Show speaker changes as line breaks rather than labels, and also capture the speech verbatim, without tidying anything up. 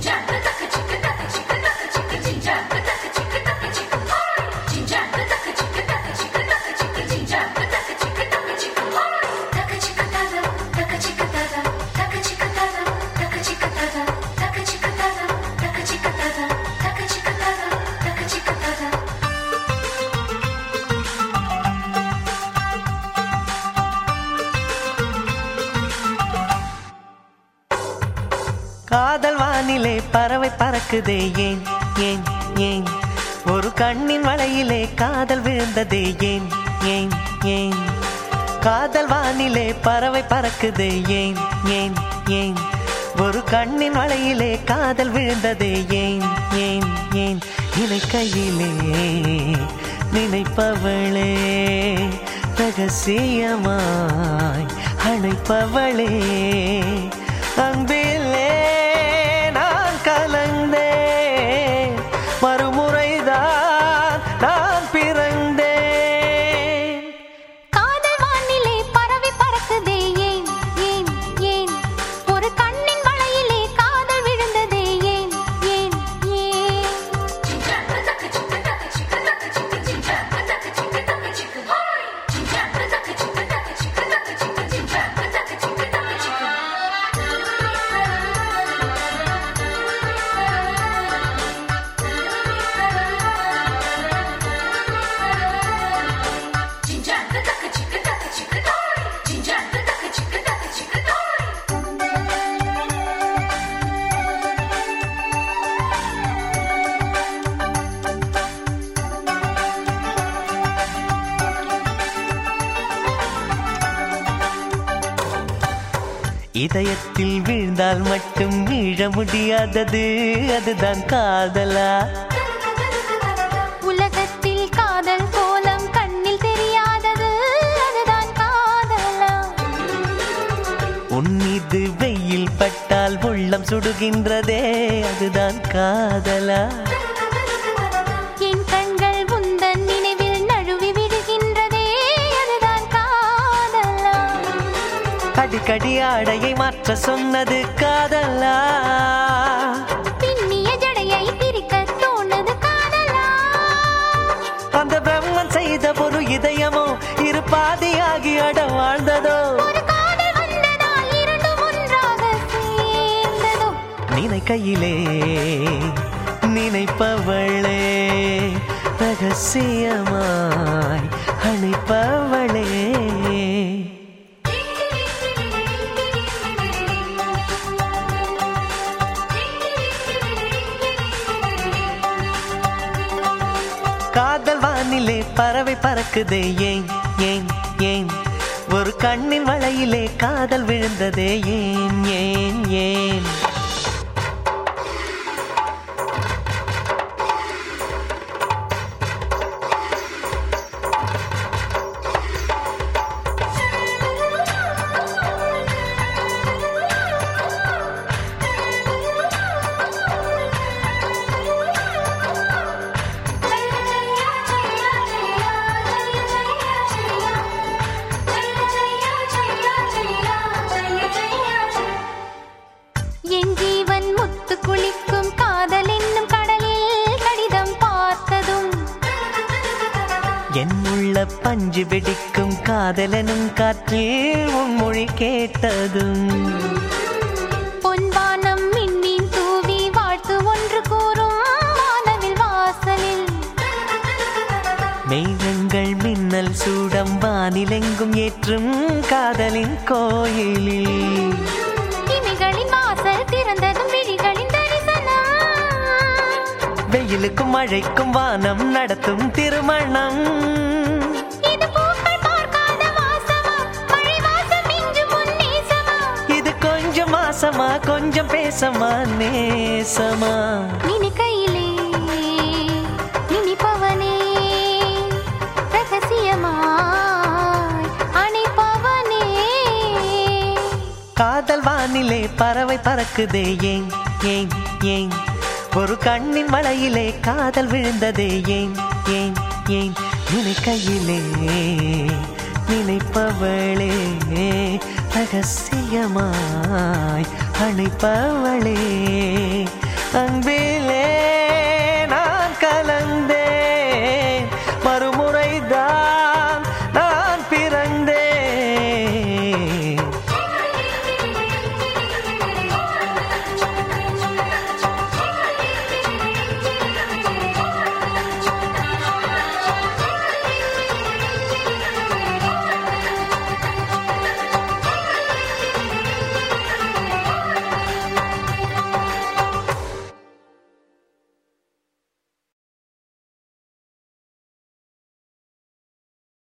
காதல் வானிலே பறவை பறக்குதே ஏன் ஏன் ஏன் ஒரு கண்ணின் வளையிலே காதல் விழுந்ததே ஏன் ஏன் ஏன் காதல் வானிலே பறவை பறக்குதே ஏன் ஏன் ஏன் ஒரு கண்ணின் வளையிலே காதல் விழுந்ததே ஏன் ஏன் ஏன் நினைக்கையிலே நினைப்பவளே ரகசியமாய் அணைப்பவளே அன்பிலே நான் கலந்தேன் மறுமுறைதான் நான் பிறந்தேன்.
காதல் வானிலே பறவை பறக்குதே ஏன் ஏன் ஏன் ஒரு கண்ணின் வளையிலே காதல் விழுந்ததே ஏன் ஏன் ஏன்
இதயத்தில் வீழ்ந்தால் மட்டும் வீழ முடியாதது அதுதான் காதலா?
உலகத்தில் காதல் கோலம் கண்ணில் தெரியாதது அதுதான் காதலா?
உன் மீது வெயில் பட்டால் உள்ளம் சுடுகின்றதே அதுதான் காதலா?
என் கண்கள் உந்தன் நினைவில் நழுவி விடுகின்றதே அதுதான் காதலா?
அடிக்கடி ஆடையை மாற்ற சொன்னது காதலா?
பின்னிய ஜடையை பிரிக்க தோணுது காதலா?
அந்த பிரம்மன் செய்த ஒரு இதயமோ இரு பாதியாகி அட வாழ்ந்ததோ?
ஒரு காதல் வந்ததால் இரண்டும் ஒன்றாக சேர்ந்ததோ?
நினைக்கையிலே நினைப்பவளே ரகசியமாய் அணைப்பவளே காதல் வானிலே பறவை பறக்குதே ஏன் ஏன் ஏன் ஒரு கண்ணின் வளையிலே காதல் விழுந்ததே ஏன் ஏன் ஏன்
என் ஜீவன் முத்து குளிக்கும் காதல் என்னும் கடலில் கடிதம் பார்த்ததும்
என் உள்ள பஞ்சு வெடிக்கும் காதலனும் காற்றில் உன் மொழி கேட்டதும்
பொன்வானம் மின்மீன் தூவி வாழ்த்து ஒன்று கூறும் வானவில் வாசலில்
மேகங்கள் மின்னல் சூடம் வானிலெங்கும் ஏற்றும் காதலின் கோயிலில்
இமைகளின் வாசல் திறந்ததும் விழிகளின் தரிசனம்
வெயிலுக்கும் மழைக்கும் வானம் நடத்தும் திருமணம்
இது பூக்கள் பார்க்காத வாசமா மழை வாசம் மிஞ்சும் உன் நேசமா
இது கொஞ்சம் மாசமா கொஞ்சம் பேசமா நேசமா
நினைக்கையிலே நினைப்பவனே ரகசியமாய் அணைப்பவனே
காதல் வானிலே பறவை பறக்குதே ஏன் ஏன் ஏன் ஒரு கண்ணின் மழையிலே காதல் விழுந்ததே ஏன் ஏன் ஏன் நினைக்கையிலே நினைப்பவளே ரகசியமாய் அணைப்பவளே